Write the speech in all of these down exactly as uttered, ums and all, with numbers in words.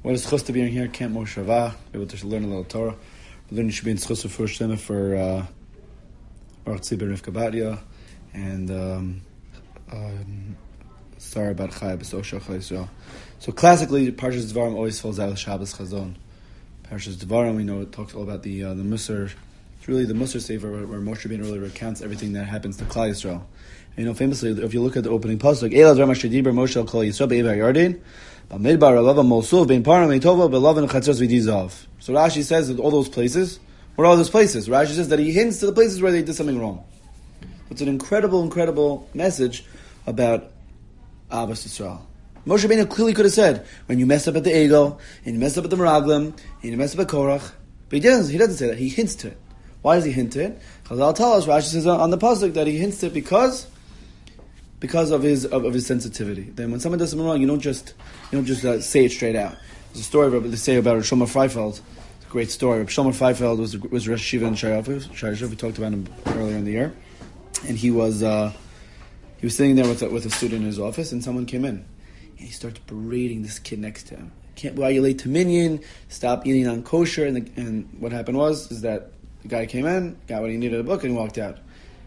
What is chus to be in here? Camp Moshava. Able to learn a little Torah. We're learning should be in chus for Shema for uh, Baruch Tzibur Rivka Badia and um, um, sorry about Chaya B'Sosha Chai Yisrael. So classically, Parshas Devarim always falls out with Shabbos Chazon. Parshas Devarim, we know it talks all about the uh, the Musar. It's really the Musar Sefer where, where Moshe Rabbeinu really recounts everything that happens to Klal Yisrael. And, you know, famously, if you look at the opening pasuk, Elad Ramah Shediber Moshe Al Klal Yisrael Be'Evar Yarden. So Rashi says that all those places, what are all those places? Rashi says that he hints to the places where they did something wrong. It's an incredible, incredible message about Ahavas Yisrael. Moshe Rabbeinu clearly could have said, when you mess up at the Egel, and you mess up at the Meraglim, and you mess up at Korach, but he doesn't, he doesn't say that, he hints to it. Why does he hint to it? Chazal tell us, Rashi says on the pasuk that he hints to it because because of his of, of his sensitivity. Then when someone does something wrong, you don't just you don't just uh, say it straight out. There's a story they say about Rav Shlomo Freifeld. It's a great story. Rav Shlomo Freifeld was was Rosh Yeshiva in Shayarov. We talked about him earlier in the year, and he was uh, he was sitting there with a, with a student in his office, and someone came in, and he starts berating this kid next to him. Can't why are you late to minyan? Stop eating on kosher. And the, and what happened was is that the guy came in, got what he needed, a book, and walked out.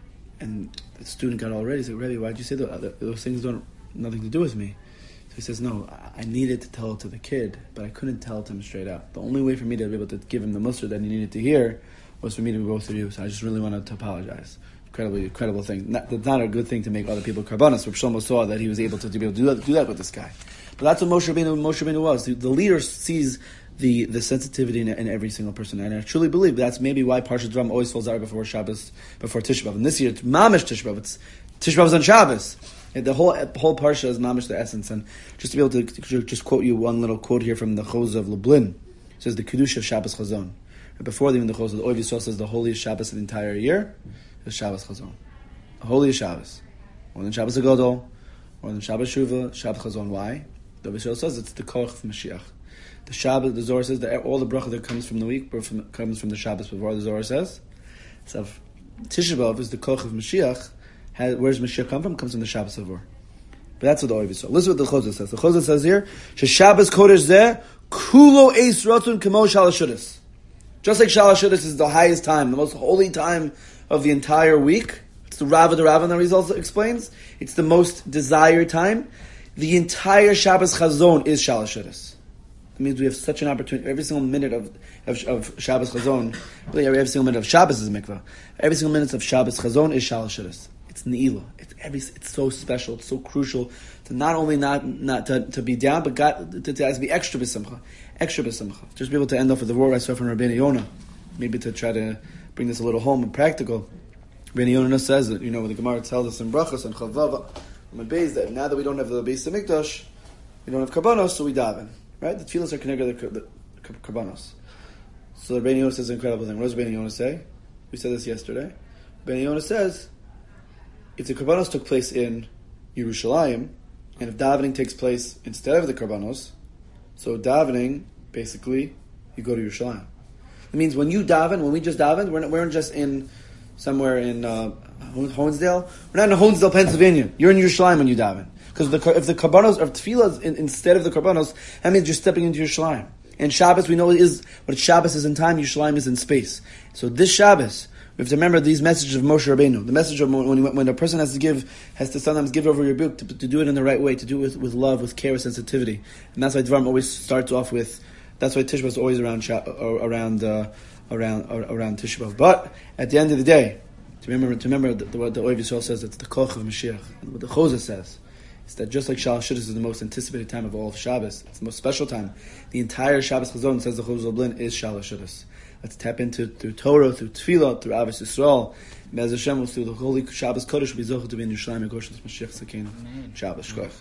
And the student got all ready. He said, Rebbe, why'd you say that? Those things don't nothing to do with me. So he says, no, I needed to tell it to the kid, but I couldn't tell it to him straight out. The only way for me to be able to give him the mussar that he needed to hear was for me to go through you. So I just really wanted to apologize. Incredibly, incredible thing. Not, that's not a good thing to make other people karbanos. Rav Shlomo saw that he was able to, to be able to do that, do that with this guy. But that's what Moshe Rabbeinu, Moshe Rabbeinu was. The, the leader sees the, the sensitivity in, in every single person. And I truly believe that's maybe why Parshas Devarim always falls out before Shabbos, before Tisha B'Av. And this year, it's Mamish Tisha B'Av. It's Tisha B'Av is on Shabbos. And the whole the whole Parsha is Mamish the essence. And just to be able to, to just quote you one little quote here from the Chozeh of Lublin. It says the Kedusha of Shabbos Chazon. And before even the Chozeh, the Oiv Yisrael says the holiest Shabbos of the entire year is Shabbos Chazon. The holiest Shabbos. More than Shabbos Agadol, more than Shabbos Shuvah, Shabbos Chazon. Why? The Oiv Yisrael says it's the Koach of Mashiach. The Shabbos, the Zohar says that all the bracha that comes from the week from, comes from the Shabbos before. The Zohar says, so Tisha B'Av is the Koch of Mashiach. Has, where's Mashiach come from? Comes from the Shabbos Avor. But that's what the Oiv Yisrael. Listen what the Chozeh says. The Chozeh says here, Shabbos Kodesh Zeh Kulo Eis Rotun Kemo Shalashudas. Just like Shalashudas is the highest time, the most holy time of the entire week. It's the Rav of the Rav, and the result explains. It's the most desired time. The entire Shabbos Chazon is Shalashudas. It means we have such an opportunity. Every single minute of, of, of Shabbos Chazon, really every single minute of Shabbos is mikvah. Every single minute of Shabbos Chazon is Shalosh Shudas. It's Ne'ilah. It's every. It's so special. It's so crucial to not only not not to, to be down, but God, to, to, to be extra b'simcha, extra b'simcha. Just be able to end off with the word I saw from Rabbeinu Yonah. Maybe to try to bring this a little home and practical. Rabbeinu Yonah says that, you know, when the Gemara tells us in Brachos and Chavav on Beis that now that we don't have the Beis Hamikdash, we don't have karbanos, so we daven. Right? The tefillas are connected to the karbanos. So the Rabbeinu Yonah says an incredible thing. What does Rabbeinu Yonah say? We said this yesterday. Rabbeinu Yonah says, if the karbanos took place in Yerushalayim, and if davening takes place instead of the karbanos, so davening, basically, you go to Yerushalayim. It means when you daven, when we just daven, we're not, we're not just in somewhere in uh, Honesdale. We're not in Honesdale, Pennsylvania. You're in Yerushalayim when you daven. Because if the karbanos or tefillah in, instead of the karbanos, that means you're stepping into Yerushalayim. And Shabbos, we know is what Shabbos is in time. Yerushalayim is in space. So this Shabbos, we have to remember these messages of Moshe Rabbeinu. The message of when when a person has to give, has to sometimes give over your book to, to do it in the right way, to do it with, with love, with care, with sensitivity. And that's why Dvarim always starts off with. That's why Tisha B'Av is always around around uh, around around Tisha B'Av. But at the end of the day, to remember to remember the, the, what the Oiv Yisrael says, it's the Koch of Mashiach. And what the Chozeh says. It's that just like Shalosh Shudas is the most anticipated time of all of Shabbos, it's the most special time. The entire Shabbos Chazon, says the Chozeh Lublin, is Shalosh Shudas. Let's tap into through Torah, through Tefillah, through Ahavas Yisrael. Be'ez Hashem, through the holy Shabbos Kodesh, we'll be zocheh to be in Yerushalayim and Goshen Mashiach Sakina. Shabbos Shkoch.